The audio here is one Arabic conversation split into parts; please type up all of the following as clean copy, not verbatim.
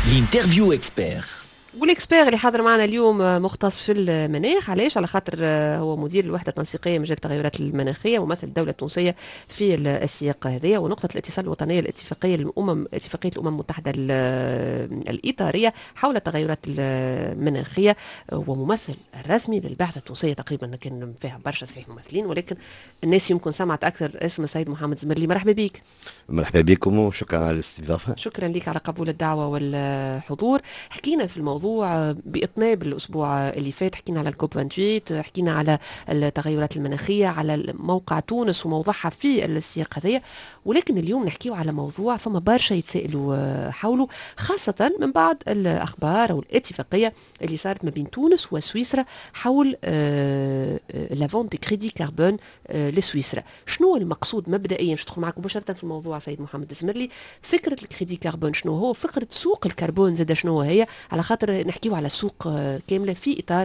الانترفيو اكسبير. والاكسبير اللي حاضر معنا اليوم مختص في المناخ. علاش؟ على خاطر هو مدير الوحده التنسيقيه مجال التغيرات المناخيه، ممثل الدوله التونسيه في السياق هذايا، ونقطه الاتصال الوطنيه اتفاقيه الامم المتحده الاطاريه حول التغيرات المناخيه، وممثل الرسمي للبعثه التونسيه. تقريبا كان فيها برشا صحيح ممثلين، ولكن الناس يمكن سمعت اكثر اسم السيد محمد زمرلي. مرحبا بك. مرحبا بكم وشكرا على الاستضافه. شكرا لك على قبول الدعوه والحضور. حكينا في الموضوع بإطناب الأسبوع اللي فات، حكينا على الكوب 28، حكينا على التغيرات المناخية، على موقع تونس وموضعها في السياق هذايا، ولكن اليوم نحكيو على موضوع فما برشا يتسائلوا حوله، خاصة من بعد الأخبار أو الاتفاقية اللي صارت ما بين تونس وسويسرا حول لافون دي كريدي كربون لسويسرا. شنو المقصود مبدئيا؟ باش ندخل معكم مباشرة في الموضوع سيد محمد الزمرلي. فكرة الكريدي كربون شنو هو؟ فكرة سوق الكربون زاد شنو هي؟ على خاطر نحكيو على سوق كاملة في إطار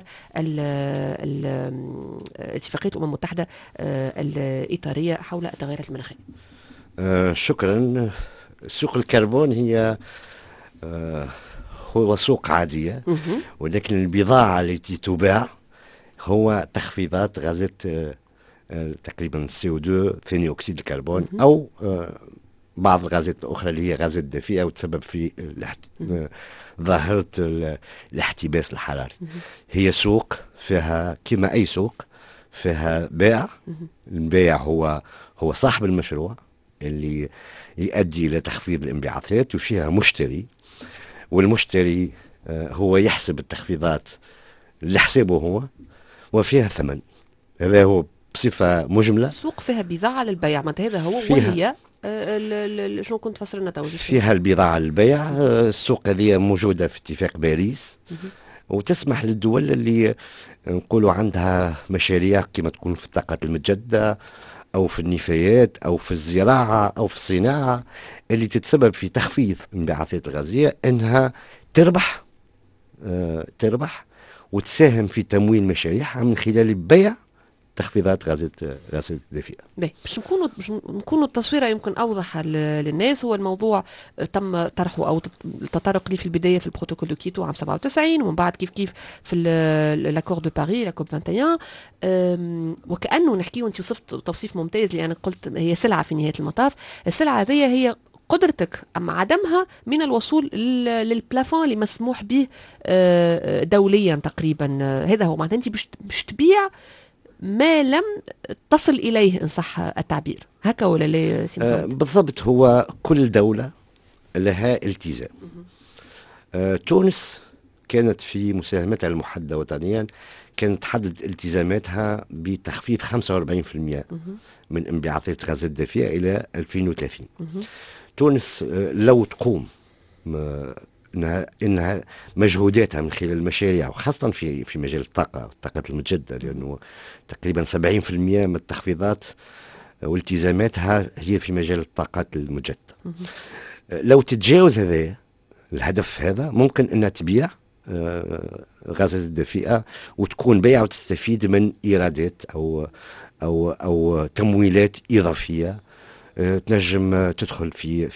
اتفاقية الأمم المتحدة الإطارية حول التغيرات المناخية. شكرا. سوق الكربون هو سوق عادية، ولكن البضاعة التي تباع هو تخفيضات غازات تقريبا CO2 ثاني أكسيد الكربون أو بعض الغازات الأخرى اللي هي غازات دافئة وتسبب في ظاهرة الاحتباس الحراري. هي سوق فيها كما أي سوق فيها بائع. البائع هو صاحب المشروع اللي يؤدي إلى تخفيض الانبعاثات، وفيها مشتري، والمشتري هو يحسب التخفيضات لحسابه هو، وفيها ثمن. هذا هو بصفة مجملة. سوق فيها بضاعة للبيع، ما هذا هو. وهي شنو كنت فسر لنا توجيه فيها البضاعة للبيع. السوق هذه موجودة في اتفاق باريس، وتسمح للدول اللي نقولوا عندها مشاريع كما تكون في الطاقة المتجددة أو في النفايات أو في الزراعة أو في الصناعة اللي تتسبب في تخفيض الانبعاثات الغازية، أنها تربح وتساهم في تمويل مشاريعها من خلال بيع تخفيضات غازات دافئة. باش نكونوا التصويره يمكن اوضح للناس. هو الموضوع تم طرحه او التطرق ليه في البدايه في البروتوكول دو كيتو عام 97، ومن بعد كيف في لاكور دو باريس، لا كوب 21. وكانه نحكي، وانت وصفت توصيف ممتاز لان قلت هي سلعه في نهايه المطاف. السلعه هذه هي قدرتك أم عدمها من الوصول للبلافون اللي مسموح به دوليا تقريبا. هذا هو معناتها انت باش تبيع ما لم تصل إليه إن صح التعبير، هكا ولا لا؟ بالضبط. هو كل دولة لها التزام. تونس كانت في مساهمتها المحددة وطنيا كانت تحدد التزاماتها بتخفيض 45% من انبعاثات غازات الدافئة إلى 2030. تونس لو تقوم إنها مجهوداتها من خلال المشاريع، وخاصة في مجال الطاقة المتجددة، لأنه تقريبا 70% من التخفيضات والتزاماتها هي في مجال الطاقات المتجددة. لو تتجاوز هذا الهدف هذا، ممكن أنها تبيع غازات الدافئة وتكون بيع وتستفيد من إيرادات أو تمويلات إضافية تنجم تدخل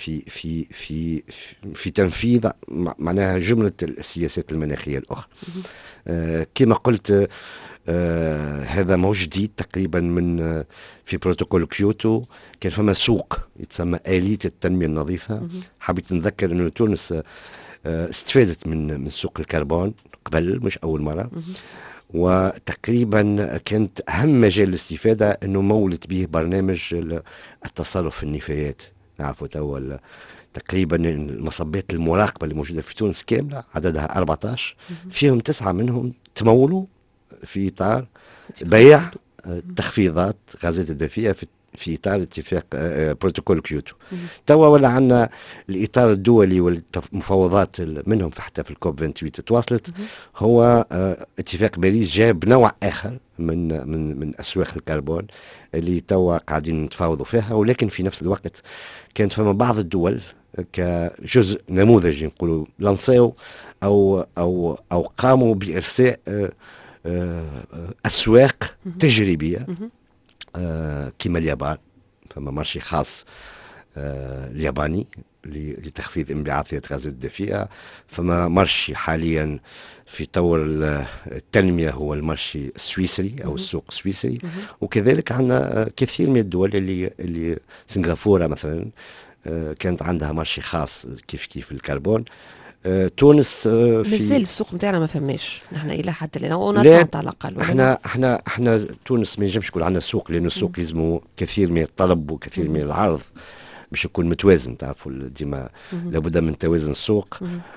في تنفيذ معناها جملة السياسات المناخية الأخرى. كما قلت، هذا موج جديد تقريبا من في بروتوكول كيوتو. كان فما سوق يتسمى آلية التنمية النظيفة. حبيت نذكر أنه تونس استفادت من سوق الكربون قبل، مش أول مرة، وتقريبا كانت أهم مجال الاستفادة أنه مولت به برنامج التصرف في النفايات. نعرفوا توا تقريبا المصبات المراقبة اللي موجودة في تونس كاملة عددها 14، فيهم 9 منهم تمولوا في إطار بيع تخفيضات غازات الدافئة في إطار اتفاق بروتوكول كيوتو. توا ولا عندنا الإطار الدولي والمفاوضات منهم حتى في الكوب 28 تواصلت. هو اتفاق باريس جاب نوع آخر من أسواق الكربون اللي توا قاعدين نتفاوضوا فيها، ولكن في نفس الوقت كانت فما بعض الدول كجزء نموذجي نقولوا لانسيو أو قاموا بإرساء أسواق تجريبية كما اليابان. فما مارشي خاص الياباني لتخفيض انبعاثات غازات الدفيئة. فما مرشي حاليا في طور التنمية هو المرشي السويسري أو السوق السويسري. وكذلك عندنا كثير من الدول اللي سنغافورة مثلا كانت عندها مرشي خاص كيف الكربون. تونس في مازال السوق نتاعنا ما فماش نحن الى حد الان لا، على الاقل. احنا تونس ما ينجمش يكون عندنا سوق، لانه السوق يلزمه كثير من الطلب وكثير من العرض باش يكون متوازن. تعرفوا ديما لابد من توازن السوق.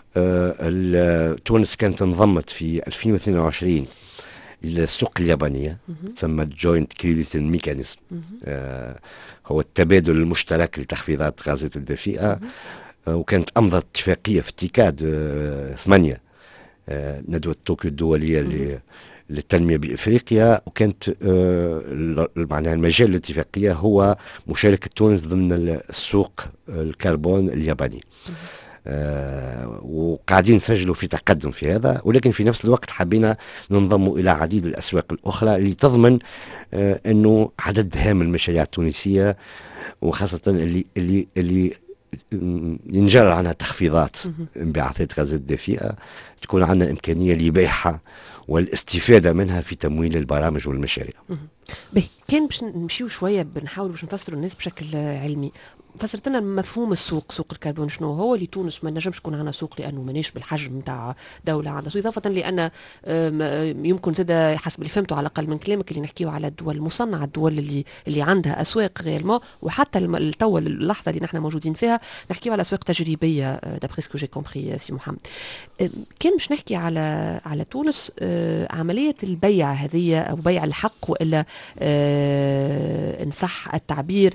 تونس كانت انضمت في 2022 السوق اليابانية، تسمى جوينت كريديت ميكانيزم، هو التبادل المشترك لتخفيضات غازات الدفيئة. وكانت أمضت اتفاقية في اتكاد 8 ندوة طوكيو الدولية للتنمية بإفريقيا. وكانت معناها المجال الاتفاقية هو مشاركة تونس ضمن السوق الكربون الياباني. وقاعدين نسجلوا في تقدم في هذا، ولكن في نفس الوقت حبينا ننضم إلى عديد الأسواق الأخرى اللي تضمن أنه عدد هام من المشاريع التونسية، وخاصة اللي ينجر عنها تخفيضات انبعاثات غازات الدفيئة، تكون عندنا إمكانية لبيعها والاستفادة منها في تمويل البرامج والمشاريع. كان باش نمشيو شوية بنحاول باش نفسروا الناس بشكل علمي. فسرت لنا مفهوم السوق، سوق الكربون شنو هو. اللي تونس ما نجمش يكون عندنا سوق لانه ماناش بالحجم نتاع دوله عندها سوق، اضافه لان يمكن زاد حسب اللي فهمته على الاقل من كلامك اللي نحكيو على الدول المصنعه، الدول اللي عندها اسواق غير وحتى التو اللحظه اللي نحن موجودين فيها نحكيو على اسواق تجريبيه دابري سكو جي كومبري سي محمد. كان باش نحكي على تونس عمليه البيع هذه او بيع الحق، والا ان صح التعبير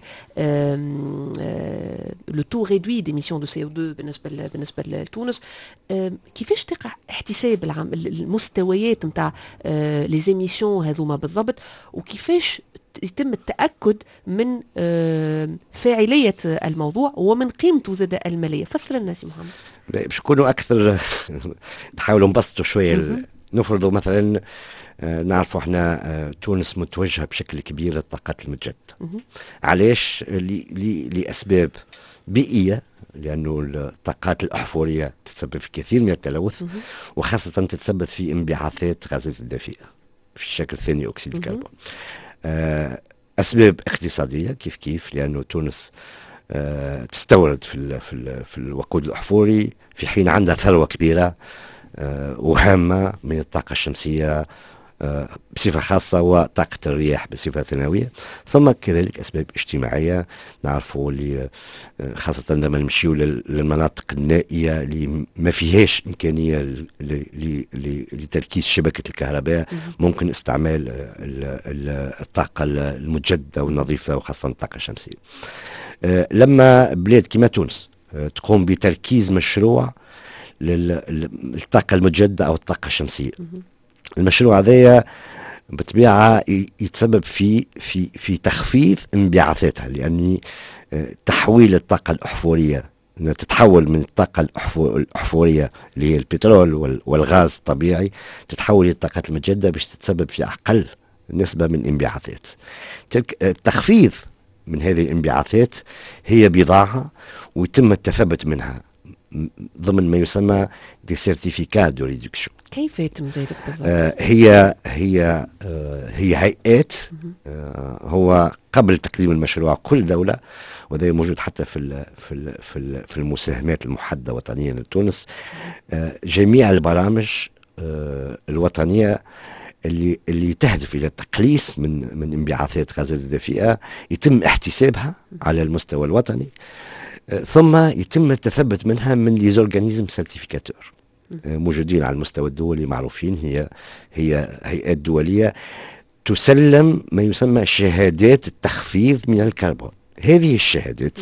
لو تو ريدوي ديميسيون دو CO2 بالنسبه لتونس. كيفاش تقع احتساب المستويات نتاع لي زيميسيون هذوما بالضبط، وكيفاش يتم التاكد من فاعليه الموضوع ومن قيمته زاد الماليه؟ فسر لنا سي محمد. باش نكونوا اكثر نحاولوا نبسطوا شويه. نفرضوا مثلا نعرفوا احنا تونس متوجهه بشكل كبير للطاقات المتجدده. علاش؟ لاسباب بيئيه، لانه الطاقات الاحفوريه تتسبب في كثير من التلوث، وخاصه تتسبب في انبعاثات غازات الدفيئه في شكل ثاني اكسيد الكربون. اسباب اقتصاديه كيف لانه تونس تستورد في الوقود الاحفوري، في حين عندها ثروه كبيره وهامه من الطاقه الشمسيه بصفة خاصة وطاقة الرياح بصفة ثانوية. ثم كذلك أسباب اجتماعية، نعرفوا اللي خاصة لما نمشيو للمناطق النائية اللي ما فيهاش إمكانية لتركيز شبكة الكهرباء، ممكن استعمال الطاقة المتجددة والنظيفة وخاصة الطاقة الشمسية. لما بلاد كما تونس تقوم بتركيز مشروع للطاقة المتجددة أو الطاقة الشمسية، المشروع هذا بطبيعة يتسبب في تخفيف انبعاثاتها، لأن تحويل الطاقة الأحفورية تتحول من الطاقة الأحفورية اللي هي البترول والغاز الطبيعي، تتحول إلى الطاقات المتجددة باش تتسبب في أقل نسبة من انبعاثات. التخفيف من هذه الانبعاثات هي بضاعة ويتم التثبت منها ضمن ما يسمى دي سيرتيفيكات دو ريدكشن. كيف يتم ذلك بالضبط؟ هي هيئات. هو قبل تقديم المشروع كل دولة، وده موجود حتى في المساهمات المحددة وطنيا لتونس، جميع البرامج الوطنية اللي تهدف الى التقليص من انبعاثات غازات الدفيئة يتم احتسابها على المستوى الوطني، ثم يتم التثبت منها من لي زورغانيزم سيرتيفيكاتور موجودين على المستوى الدولي معروفين. هي هيئات دولية تسلم ما يسمى شهادات التخفيض من الكربون. هذه الشهادات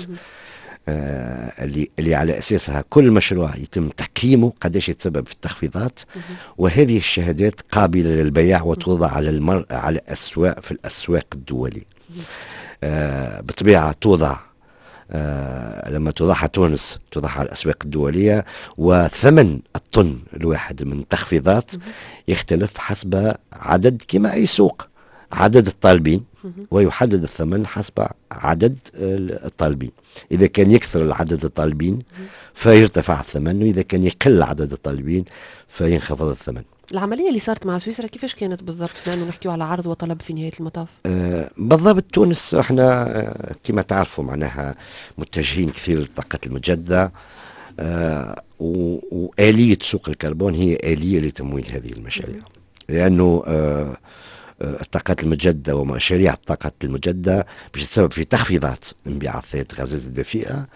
اللي على أساسها كل مشروع يتم تقييمه قداش يتسبب في التخفيضات، وهذه الشهادات قابلة للبيع وتوضع على الأسواق في الأسواق الدولية. بطبيعة توضع لما توضعها تونس توضعها على الأسواق الدولية، وثمن الطن الواحد من التخفيضات يختلف حسب عدد كما أي سوق، عدد الطالبين ويحدد الثمن حسب عدد الطالبين. إذا كان يكثر عدد الطالبين فيرتفع الثمن، وإذا كان يقل عدد الطالبين فينخفض الثمن. العملية اللي صارت مع سويسرا كيفاش كانت بالضبط؟ لأنه نحكيو على عرض وطلب في نهاية المطاف. بالضبط تونس احنا كما تعرفوا معناها متجهين كثير للطاقة المجددة، وآلية سوق الكربون هي آلية لتمويل هذه المشاريع، لأنه الطاقات المجددة ومشاريع الطاقات المجددة باش تسبب في تخفيضات انبعاثات الغازات الدفيئة.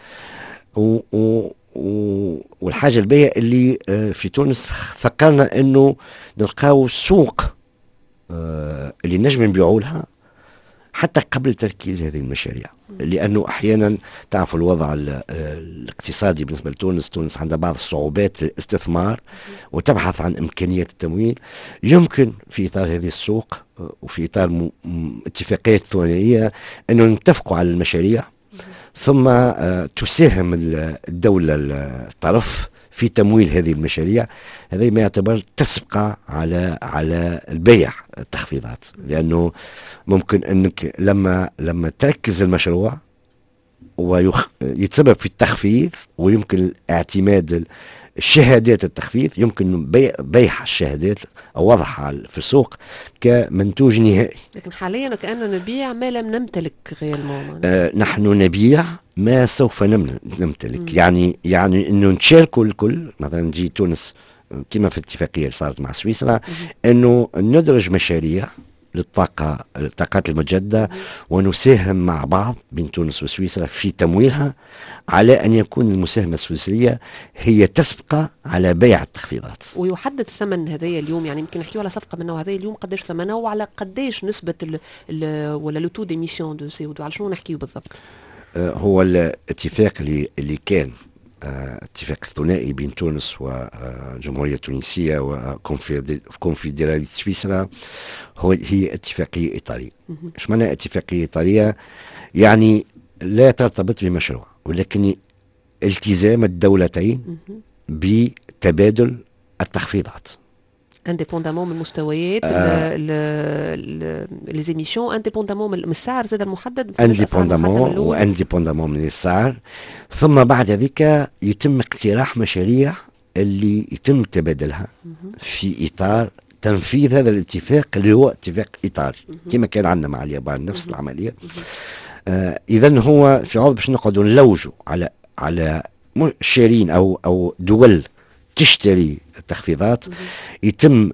والحاجة الباهية اللي في تونس فكرنا انه نلقاو سوق اللي نجم نبيعوا لها حتى قبل تركيز هذه المشاريع، لانه احيانا تعرفوا الوضع الاقتصادي بالنسبه لتونس. تونس عندها بعض الصعوبات للاستثمار وتبحث عن امكانيات التمويل. يمكن في اطار هذه السوق وفي اطار اتفاقيات ثنائيه انه نتفقوا على المشاريع، ثم تساهم الدولة الطرف في تمويل هذه المشاريع. هذا ما يعتبر تسبقة على البيع التخفيضات، لأنه ممكن أنك لما تركز المشروع ويتسبب في التخفيض، ويمكن اعتماد الشهادات التخفيض، يمكن بيع الشهادات أو وضعها في السوق كمنتوج نهائي. لكن حاليا كأننا نبيع ما لم نمتلك غير نحن نبيع ما سوف نمتلك. يعني انه نشاركوا الكل. مثلا نجي تونس كما في الاتفاقيه اللي صارت مع سويسرا انه ندرج مشاريع الطاقات المجددة ونساهم مع بعض بين تونس وسويسرا في تمويلها، على أن يكون المساهمة السويسرية هي تسبقة على بيع التخفيضات. ويحدد الثمن هذايا اليوم، يعني يمكن نحكيو على صفقة من النوع هذايا اليوم قداش ثمنها وعلى قداش نسبة ولا لو تو ديميسيون دو CO2، على شنو نحكيو بالضبط؟ هو الاتفاق اللي كان اتفاق ثنائي بين تونس والجمهورية التونسية وكونفدرالية سويسرا، هي اتفاقية إطارية. ايش معنى اتفاقية إطارية؟ يعني لا ترتبط بمشروع، ولكن التزام الدولتين بتبادل التخفيضات انديبوندامون من مستويات لي زيميسيون، انديبوندامون من السعر زاد المحدد، انديبوندامون من السعر. ثم بعد ذلك يتم اقتراح مشاريع اللي يتم تبادلها في اطار تنفيذ هذا الاتفاق اللي هو اتفاق اطاري كما كان عندنا مع اليابان نفس العمليه. اذا هو في عوض باش نقعدوا نلوجوا على شارين او دول تشتري التخفيضات، يتم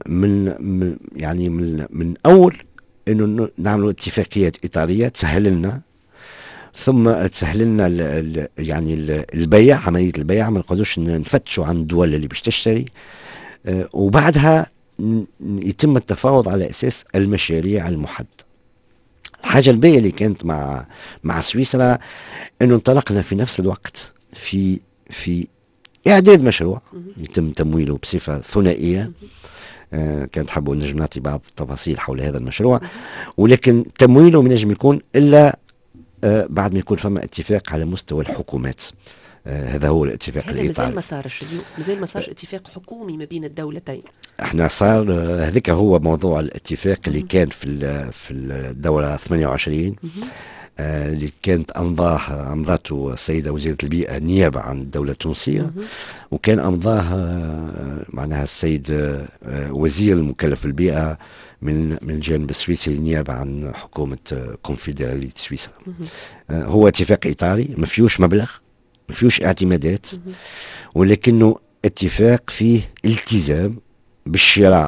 من اول انه نعملوا اتفاقيات اطاريه تسهل لنا، ثم تسهل لنا يعني البيع، عمليه البيع، ما نقعدوش نفتشوا عن الدول اللي باش تشتري، وبعدها يتم التفاوض على اساس المشاريع المحدده. الحاجه الباقيه اللي كانت مع سويسرا انه انطلقنا في نفس الوقت في إعداد مشروع يتم تمويله بصفة ثنائية. كانت حابوا نجم نعطي بعض التفاصيل حول هذا المشروع، ولكن تمويله من نجم يكون إلا بعد ما يكون فما اتفاق على مستوى الحكومات. هذا هو الاتفاق الإيطالي. مازال ما صارش اتفاق حكومي ما بين الدولتين. احنا صار هذاك هو موضوع الاتفاق اللي كان في الدورة 28 اللي كانت أمضته السيدة وزيرة البيئة نيابة عن الدولة التونسية، وكان أمضاه معناها السيد وزير المكلف بالبيئة من الجانب السويسري نيابة عن حكومة كونفدرالية سويسرا. هو اتفاق إطاري ما فيهوش مبلغ، ما فيهوش اعتمادات، ولكنه اتفاق فيه التزام بالشراء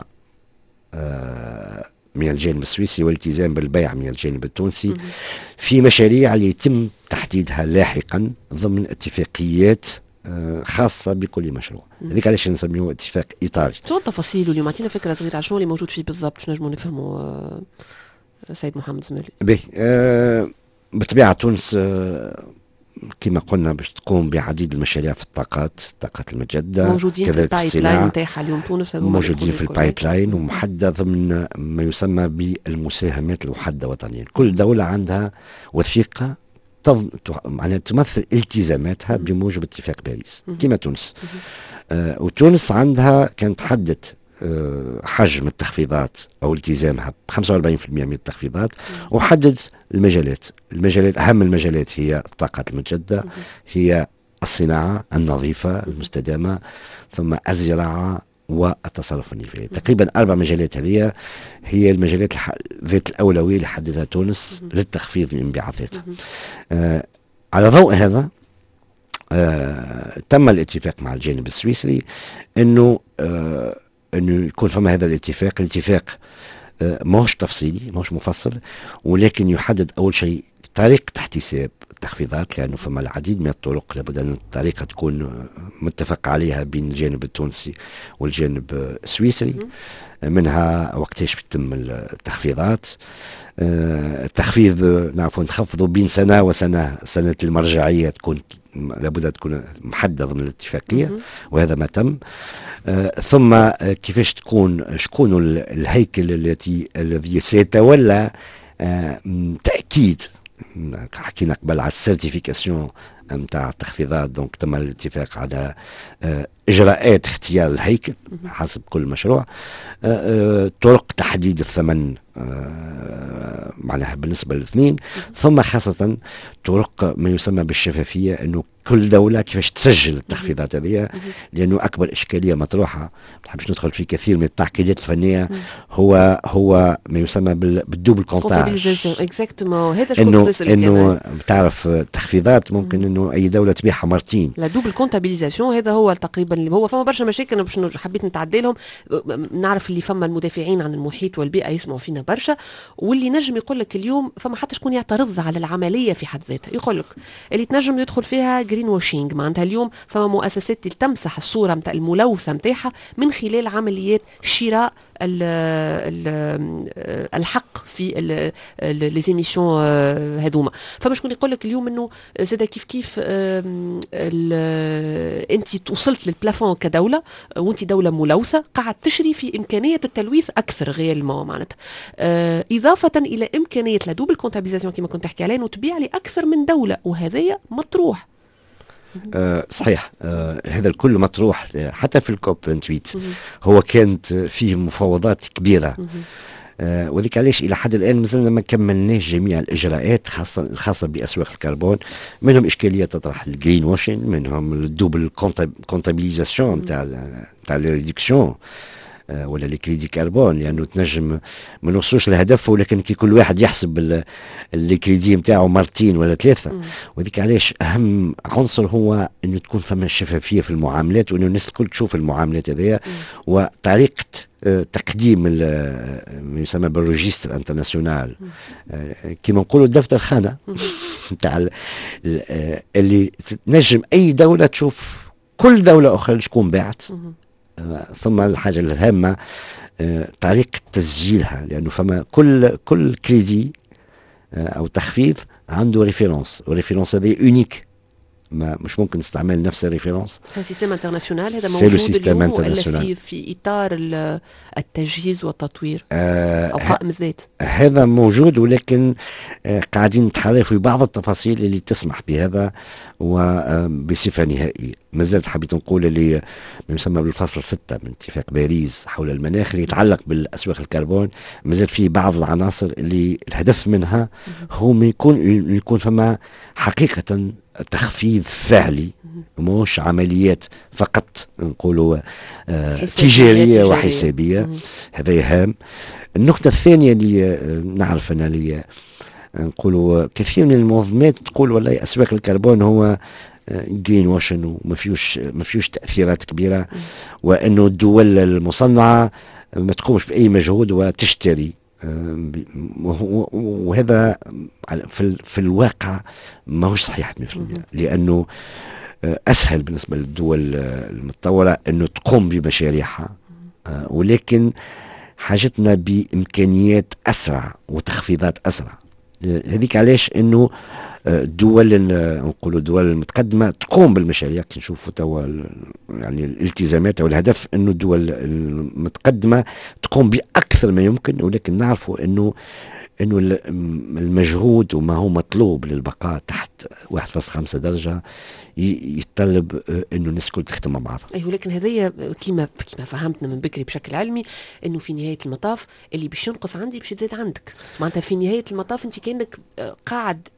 من الجانب السويسري والالتزام بالبيع من الجانب التونسي في مشاريع اللي يتم تحديدها لاحقا ضمن اتفاقيات خاصة بكل مشروع. هذيك علاش نسميه اتفاق إطاري. شنو التفاصيل واليوم عطينا فكرة صغيرة على شنو اللي موجود فيه بالضبط، باش نجموا نفهموا سيد محمد زميلي؟ بطبيعة تونس كما قلنا باش تقوم بعديد المشاريع في الطاقات المجددة، موجودين في البايب لاين نتاعها اليوم تونس، موجودين في البايب لاين ومحدد ضمن ما يسمى بالمساهمات المحددة وطنيا. كل دولة عندها وثيقة معناها تمثل التزاماتها بموجب اتفاق باريس كما تونس. وتونس عندها كانت حدت حجم التخفيضات أو التزامها ب 45% من التخفيضات، وحدد المجالات أهم المجالات هي الطاقات المتجددة، هي الصناعة النظيفة المستدامة، ثم الزراعة والتصرف النفاذي. تقريبا 4 مجالات هذه هي المجالات ذات الأولوية اللي حددها تونس للتخفيض من انبعاثاتها. على ضوء هذا تم الاتفاق مع الجانب السويسري انه يكون فما هذا الاتفاق ماهوش تفصيلي، ماهوش مفصل، ولكن يحدد اول شيء طريقة احتساب التخفيضات، لانه فما العديد من الطرق لابد ان الطريقة تكون متفق عليها بين الجانب التونسي والجانب السويسري، منها وقتاش بتتم التخفيضات. التخفيض نعرفوا نخفضوا بين سنة وسنة، سنة المرجعية تكون لابد تكون محددة ضمن الاتفاقية، وهذا ما تم. ثم كيفاش شكون الهيكل الذي سيتولى تأكيد، حكينا قبل على السيرتيفيكاسيون نتاع التخفيضات، دونك تم الاتفاق على اجراءات اختيار الهيكل حسب كل مشروع، طرق تحديد الثمن معناها بالنسبه للاثنين، ثم خاصه طرق ما يسمى بالشفافيه، انه كل دوله كيفاش تسجل التخفيضات هذه، لانه اكبر اشكاليه مطروحه، ما نحبش ندخل في كثير من التعقيدات الفنيه، هو ما يسمى بالدوبل كونتاج، هذا انه بتعرف التخفيضات ممكن انه اي دوله تبيعها مرتين. لا دوبل كونتابيليزاسيون هذا هو تقريبا اللي هو فما برشا مشاكل باش حبيت نتعدى لهم. نعرف اللي فما المدافعين عن المحيط والبيئه يسمعوا فينا برشا، واللي نجم يقول لك اليوم فما حتى شكون يعترض على العمليه في حد ذاتها، يقول لك اللي تنجم يدخل فيها جرين واشينج، معناتها اليوم فما مؤسسات اللي تمسح الصوره نتاع الملوثه نتاعها من خلال عمليات شراء الحق في لي زيميسيون هذوما. فما شكون يقول لك اليوم انه زاد كيف انت وصلت للبلافون كدوله وانت دوله ملوثه قاعد تشري في امكانيه التلويث اكثر غير معناتها اضافه الى امكانيه لا دوبل كونتابيليزاسيون كما كنت تحكي عليه، وتبيع لي اكثر من دوله، وهذايا مطروح. صحيح. هذا الكل مطروح حتى في الكوب 28. هو كانت فيه مفاوضات كبيرة، وذلك علاش إلى حد الآن مازلنا ما كملناش جميع الإجراءات الخاصة بأسواق الكربون، منهم إشكالية تطرح الجرين واشين، منهم الدوبل كونتابيليزاسيون تاع الريدكسيون ولا الكريدي كربون، لانه تنجم ما نوصلوش لهدفه، ولكن كي كل واحد يحسب الكريدي نتاعو مرتين ولا ثلاثه. وذيك علاش اهم عنصر هو انه تكون فما شفافيه في المعاملات، وانه الناس الكل تشوف المعاملات هذيا، وطريقه تقديم ما يسمى بالروجيستر انترناسيونال، كما نقولوا دفتر خانه نتاع اللي تنجم اي دوله تشوف كل دوله اخرى شكون باعت. ثم الحاجة الهامة طريقة تسجيلها، لأنه فما كل كريدي أو تخفيض عنده ريفيرونس، والريفيرونس هذه يونيك، مش ممكن نستعمل نفس الريفيرونس. سيستم انترناسيونال هذا موجود اليوم ولا في إطار التجهيز والتطوير أو قائم الذات؟ هذا موجود، ولكن قاعدين نتحرك في بعض التفاصيل اللي تسمح بهذا وبصفة نهائية. ما زلت حبيت نقول اللي ما يسمى بالفصل 6 من اتفاق باريس حول المناخ اللي يتعلق بالأسواق الكربون، ما زال في بعض العناصر اللي الهدف منها هو يكون فما حقيقة تخفيض فعلي، مش عمليات فقط نقولوا تجارية وحسابية. هذا هام. النقطة الثانية اللي نعرف أنا اللي نقولوا كثير من المنظمات تقول والله أسواق الكربون هو جرين واشن وما فيوش تأثيرات كبيرة، وأنه الدول المصنعة ما تقومش بأي مجهود وتشتري، وهذا في الواقع ما هوش صحيح 100%، لأنه أسهل بالنسبة للدول المتطورة أنه تقوم بمشاريعها، ولكن حاجتنا بإمكانيات أسرع وتخفيضات أسرع. هذيك علاش أنه الدول نقولوا الدول المتقدمة تقوم بالمشاريع، كي نشوفوا توا يعني الالتزامات أو الهدف أنه الدول المتقدمة تقوم بأكثر ما يمكن، ولكن نعرفوا أنه المجهود وما هو مطلوب للبقاء تحت 1.5 درجة يتطلب انه الناس الكل تخدم مع بعضها. اي ولكن هذايا كيما فهمتنا من بكري بشكل علمي انه في نهايه المطاف اللي باش ينقص عندي باش يزيد عندك، معناتها في نهايه المطاف انت كانك قاعد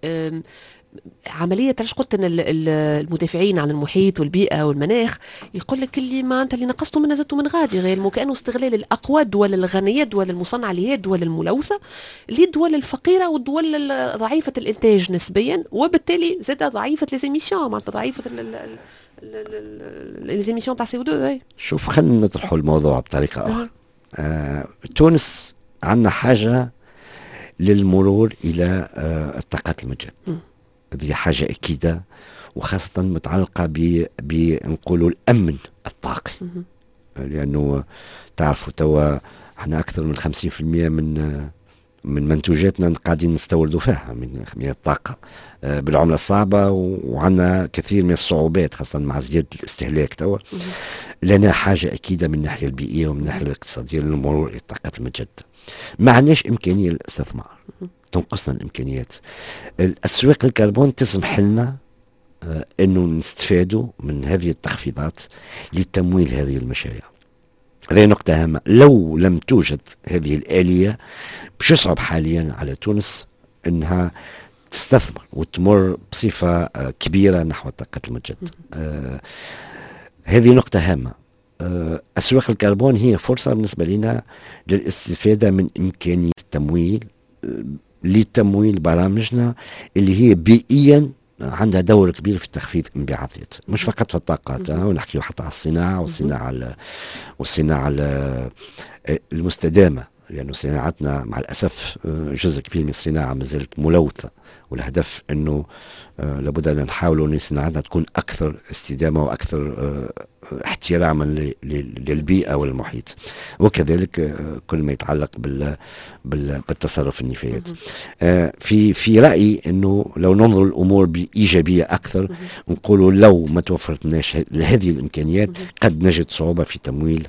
عمليه علاش قلت ان المدافعين عن المحيط والبيئه والمناخ يقول لك اللي ما انت اللي نقصته منها زدته من غادي، غير كانه استغلال الاقوى الدول الغنيه الدول المصنعه اللي هي الدول الملوثه للدول الفقيره والدول ضعيفه الانتاج نسبيا، وبالتالي زاد ضعيفه ليزيميسيون، معناتها ضعيفه ليزيميسيون تاع CO2. شوف خلينا نطرحوا الموضوع بطريقه اخرى. تونس عندنا حاجه للمرور الى الطاقات المتجدده، هذه حاجه اكيده وخاصه متعلقه بنقولوا الامن الطاقي، لانه تعرفوا توا احنا اكثر من 50% من منتوجاتنا قاعدين نستوردوا فيها من الطاقه بالعمله الصعبه، وعندنا كثير من الصعوبات خاصه مع زياده الاستهلاك توا. لنا حاجه اكيده من الناحيه البيئيه ومن الناحيه الاقتصاديه للمرور الى الطاقات المتجدده. ما عندناش امكانيه للاستثمار، تنقصنا الامكانيات. الاسواق الكربون تسمح لنا انه نستفادوا من هذه التخفيضات لتمويل هذه المشاريع. هذه نقطة هامة، لو لم توجد هذه الآلية باش يصعب حاليا على تونس انها تستثمر وتمر بصفة كبيرة نحو الطاقة المتجددة. هذه نقطة هامة. أسواق الكربون هي فرصة بالنسبة لنا للاستفادة من إمكانية التمويل لتمويل برامجنا اللي هي بيئيا عندها دور كبير في تخفيض انبعاثات، مش فقط في الطاقات، ونحكي حتى على الصناعة والصناعة المستدامة، لأنه صناعتنا مع الأسف جزء كبير من الصناعة ما زالت ملوثة، والهدف أنه لابد أن نحاول أن صناعتنا تكون أكثر استدامة وأكثر احتراما للبيئة والمحيط، وكذلك كل ما يتعلق بالتصرف في النفايات. في رأيي أنه لو ننظر الأمور بإيجابية أكثر نقولوا لو ما توفرت لناش هذه الإمكانيات قد نجد صعوبة في تمويل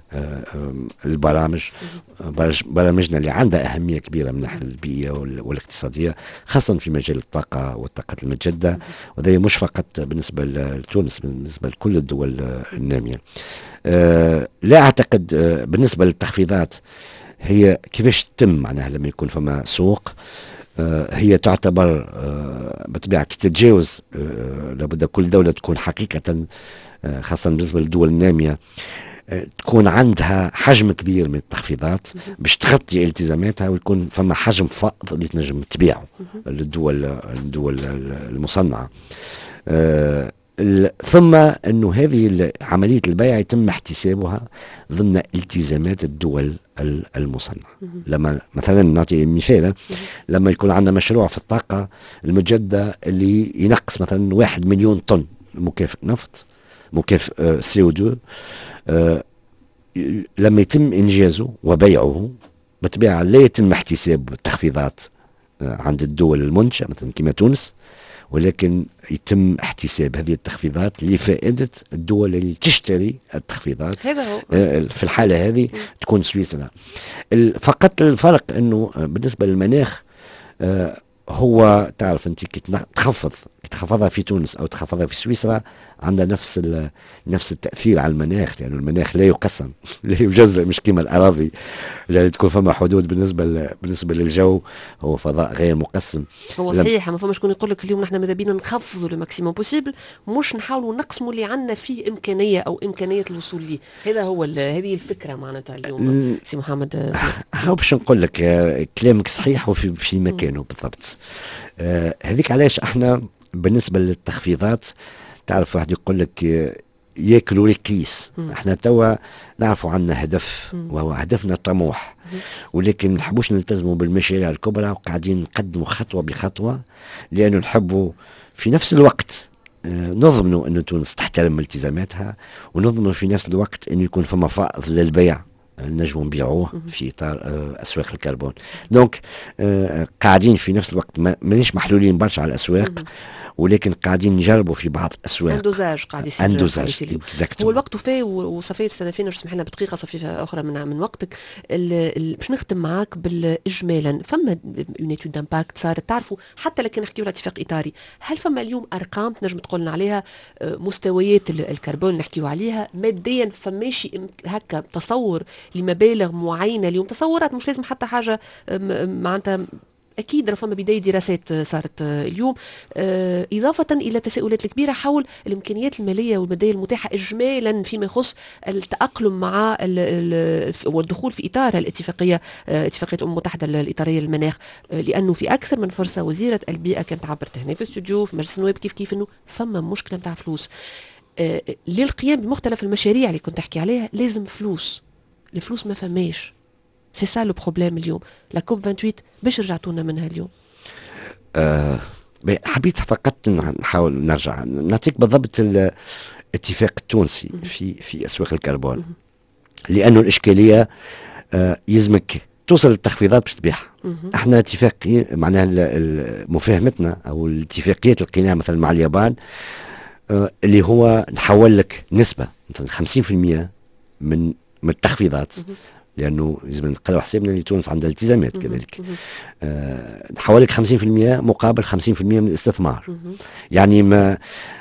برامجنا اللي عندها أهمية كبيرة من الناحية البيئية والاقتصادية، خاصة في مجال الطاقة والطاقات المتجددة، وهذا مش فقط بالنسبة لتونس، بالنسبة لكل الدول النامية. لا أعتقد بالنسبة للتخفيضات هي كيفاش تتم، معناها لما يكون فما سوق هي تعتبر بطبيعة تتجاوز، لابد كل دولة تكون حقيقة خاصة بالنسبة للدول النامية تكون عندها حجم كبير من التخفيضات باش تغطي التزاماتها، ويكون فما حجم فائض اللي تنجم تبيعه للدول المصنعة. ثم أنه هذه عملية البيع يتم احتسابها ضمن التزامات الدول المصنعة. لما مثلا نعطي مثال، لما يكون عندنا مشروع في الطاقة المتجددة اللي ينقص مثلا 1 مليون طن مكافئ نفط، مكافئ CO2، لما يتم إنجازه وبيعه بطبيعة لا يتم احتساب التخفيضات عند الدول المنشأة مثلا كما تونس، ولكن يتم احتساب هذه التخفيضات لفائدة الدول اللي تشتري التخفيضات. في الحالة هذه تكون سويسرا. فقط الفرق أنه بالنسبة للمناخ هو تعرف أنت كي تخفضها في تونس أو تخفضها في سويسرا عندها نفس التأثير على المناخ، لأن المناخ لا يقسم لا يجزأ، مش كما الأراضي يعني تكون فما حدود بالنسبة للجو، هو فضاء غير مقسم. هو صحيح، ما فما شكون يقول لك اليوم نحن ماذا بينا نخفضوا الماكسيموم بوسيبل، مش نحاولوا نقسموا اللي عندنا فيه إمكانية أو إمكانية الوصول ليه. هذا هو هذه الفكرة معناتها اليوم سي محمد. هو باش نقول لك كلامك صحيح وفي مكانه بالضبط. هذيك علاش احنا بالنسبة للتخفيضات تعرف واحد يقول لك ياكل ويقيس. احنا توا نعرفوا عنا هدف وهو هدفنا طموح، ولكن نحبوش نلتزموا بالمشاريع الكبرى وقاعدين نقدموا خطوة بخطوة، لأنه نحبوا في نفس الوقت نضمنوا أن تونس تحترم التزاماتها، ونضمنوا في نفس الوقت أن يكون فما فائض للبيع نجموا نبيعوه في اطار اسواق الكربون. دونك قاعدين في نفس الوقت مانيش محلولين برشا على الاسواق، ولكن قاعدين نجربوا في بعض الاسواق. اندوزاج قاعد يصير. اندوزاج هو الوقت وفاه وصفية السنفين، باش تسمح لنا بدقيقه صفيفه اخرى من وقتك. باش نختم معاك بالاجمالا، فما اون ايتود دامباكت صارت، تعرفوا حتى لكن نحكيو على اتفاق اطاري، هل فما اليوم ارقام تنجم تقول لنا عليها؟ مستويات الكربون نحكيو عليها ماديا، فماشي هكا تصور لمبالغ معينه اليوم؟ تصورات مش لازم حتى حاجه معناتها، أكيد فما بداية دراسات صارت اليوم، إضافة إلى التساؤلات الكبيرة حول الإمكانيات المالية والمادية المتاحة إجمالا فيما يخص التأقلم مع والدخول في إطار الاتفاقية، اتفاقية الأمم المتحدة الإطارية للمناخ، لأنه في أكثر من فرصة وزيرة البيئة كانت عبرت هنا في الاستوديو في مجلس النواب كيف إنه فما مشكلة متاع فلوس. للقيام بمختلف المشاريع اللي كنت أحكي عليها لازم فلوس، الفلوس ما فماش. سي سا لو بروبليم اليوم. لا كوب 28 باش رجعتونا منها اليوم؟ حبيت فقط نحاول نرجع نعطيك بالضبط الاتفاق التونسي في اسواق الكربون، لانه الاشكاليه يلزمك توصل للتخفيضات باش تبيعها. احنا اتفاق معناها مفاهمتنا او الاتفاقيات اللي لقيناها مثلا مع اليابان، اللي هو نحول لك نسبه مثلا 50% من التخفيضات، لانه لازم نقراو حسابنا اللي تونس عندها التزامات كذلك. حوالي 50% مقابل 50% من الاستثمار. يعني ما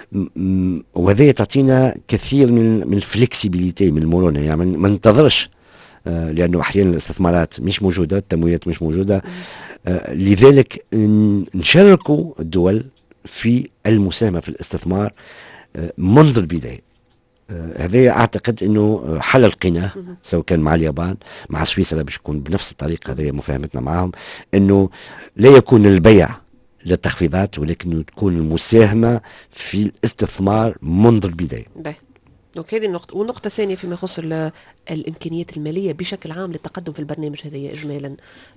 وهذا تعطينا كثير من الفلكسيبيليتي، من المرونه، يعني ما ننتظرش، لانه احيانا الاستثمارات مش موجوده، التمويلات مش موجوده. لذلك نشاركوا الدول في المساهمه في الاستثمار منذ البدايه. هذا اعتقد انه حل لقيناه، سواء كان مع اليابان، مع سويسرا باش يكون بنفس الطريقه. هذه مفاهمتنا معهم، انه لا يكون البيع للتخفيضات، ولكن تكون المساهمه في الاستثمار منذ البدايه. دونك هذه النقطة. والنقطة الثانية فيما يخص الإمكانيات المالية بشكل عام للتقدم في البرنامج هذا إجمالا،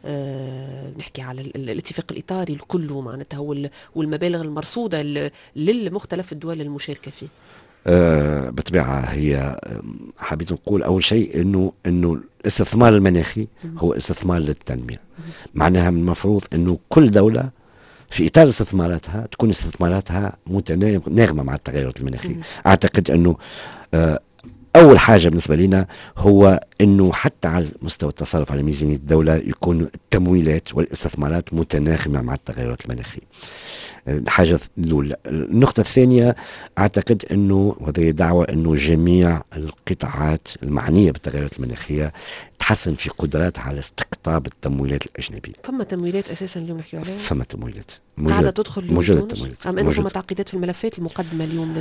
نحكي على الاتفاق الإطاري الكل معناتها والمبالغ المرصودة للمختلف الدول المشاركة فيه. بالطبيعة هي حبيت نقول أول شيء إنه الاستثمار المناخي هو استثمار للتنمية. معناها من المفروض إنه كل دولة في إطار استثماراتها تكون استثماراتها متناغمة مع التغيرات المناخية. أعتقد إنه أول حاجة بالنسبة لنا هو إنه حتى على مستوى التصرف على ميزانية الدولة يكون التمويلات والاستثمارات متناغمة مع التغيرات المناخية. الحاجة الأولى. النقطة الثانية، أعتقد أنه وهذه دعوة أنه جميع القطاعات المعنية بالتغيرات المناخية تحسن في قدراتها على استقطاب التمويلات الأجنبية. فما تمويلات أساسا اليوم نحكي عليها؟ فما تمويلات قاعدة تدخل موجودة التمويلات. أم أنه فما تعقيدات في الملفات المقدمة اليوم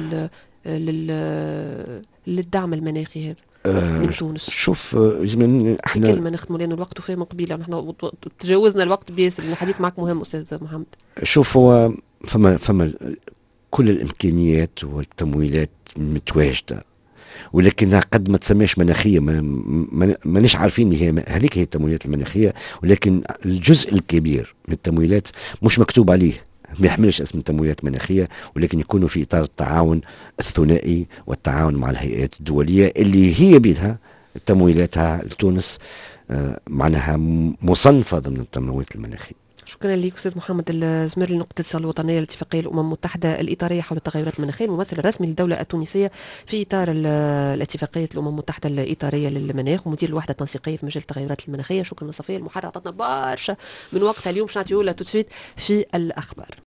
للدعم المناخي هذا من تونس؟ شوف لازم احنا كلمة نختموا لأنه الوقت فيه قبيلة، نحن تجاوزنا الوقت بياسر. الحديث معك مهم أستاذ محمد. شوف، هو فما كل الإمكانيات والتمويلات متواجدة، ولكنها قد ما تسميش مناخية، مانيش عارفين هي هذيك هي التمويلات المناخية، ولكن الجزء الكبير من التمويلات مش مكتوب عليه، ما يحملش اسم تمويلات مناخية، ولكن يكونوا في إطار التعاون الثنائي والتعاون مع الهيئات الدولية اللي هي بيدها تمويلاتها لتونس معناها مصنفة ضمن التمويلات المناخية. شكرا لك أستاذ محمد الزميري، نقطة الاتصال الوطنية لاتفاقية الأمم المتحدة الإطارية حول التغيرات المناخية، الممثل الرسمي للدولة التونسية في إطار الاتفاقية الأمم المتحدة الإطارية للمناخ ومدير الوحدة التنسيقية في مجال التغيرات المناخية. شكرا صفية المحرر، عطتنا برشا من وقتها اليوم. باش نعطيو لها تو سويت في الأخبار.